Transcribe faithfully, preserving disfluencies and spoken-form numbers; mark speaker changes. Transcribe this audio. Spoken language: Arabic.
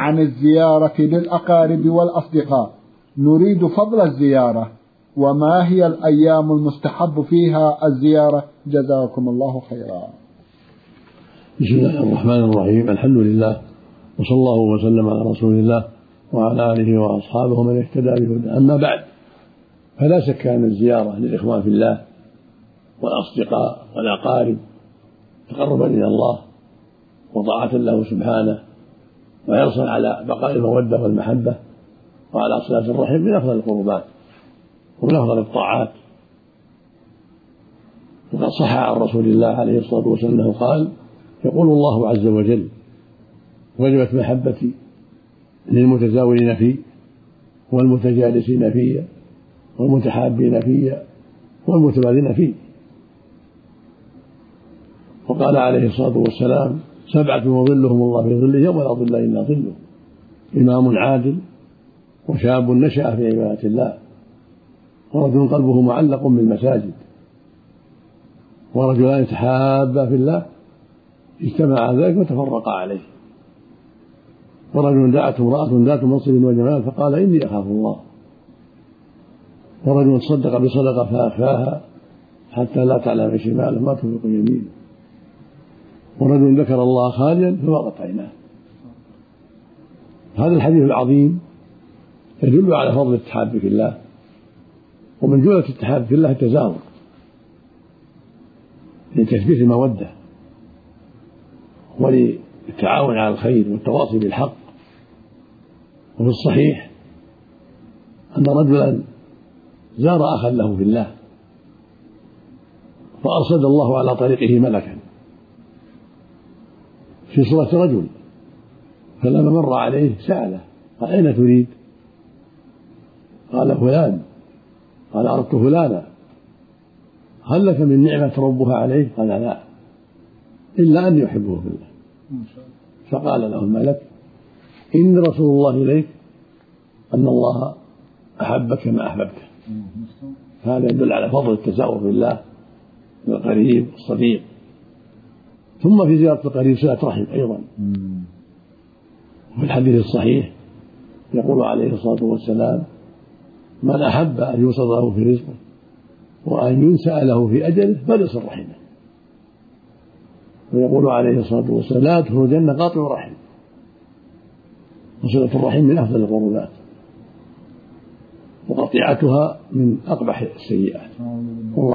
Speaker 1: عن الزيارة للأقارب والأصدقاء، نريد فضل الزيارة وما هي الأيام المستحب فيها الزيارة؟ جزاكم الله خيرا.
Speaker 2: بسم الله الرحمن الرحيم، الحمد لله وصلى الله وسلم على رسول الله وعلى آله وأصحابه من اهتدى بهداه. أما بعد، فلا شك أن الزيارة للإخوان في الله والأصدقاء والأقارب تقربا إلى الله وطاعة له سبحانه وحرصا على بقاء المودة والمحبة وعلى صلة الرحم من أفضل القربات ومن أفضل الطاعات. وقد صح عن رسول الله عليه الصلاة والسلام أنه قال: يقول الله عز وجل: وجبت محبتي للمتزاورين في والمتجالسين في والمتحابين في والمتبادلين فيه. وقال عليه الصلاة والسلام: سبعة يظلهم الله في ظله يوم لا ظل إلا ظله: إمام عادل، وشاب نشأ في عبادة الله، ورجل قلبه معلق بالمساجد، ورجلان تحابا في الله اجتمعا على ذلك وتفرقا عليه، ورجل دعته امرأة ذات منصب وجمال فقال: إني أخاف الله، ورجل تصدق بصدقة فأخفاها حتى لا تعلم شماله ما تنفق يمينه، ورجل ذكر الله خاليا ففاضت عيناه. هذا الحديث العظيم يدل على فضل التحاب في الله، ومن جملة التحاب في الله التزاور لتثبيت المودة وللتعاون على الخير والتواصي بالحق. وفي الصحيح أن رجلا زار أخا له في الله فأرسل الله على طريقه ملكا في صورة رجل، فلما مر عليه سأله: قال: أين تريد؟ قال: فلان. قال: أردت فلانا. هل لك من نعمة تربها عليه؟ قال: لا، إلا أن يحبه في الله. فقال له الملك: إن رسول الله إليك أن الله أحبك ما أحببته. هذا يدل على فضل التزاور بالله بالقريب والصديق. ثم في زيارة القريب صلة رحم أيضا. في الحديث الصحيح يقول عليه الصلاة والسلام: من أحب أن يوصل له في رزقه وأن ينسأ له في أجله فليصل رحمه. ويقول عليه الصلاة والسلام: لا تدخل الجنة قاطع رحم. وصلة الرحم من أفضل القربات، وقطيعتها من أقبح السيئات.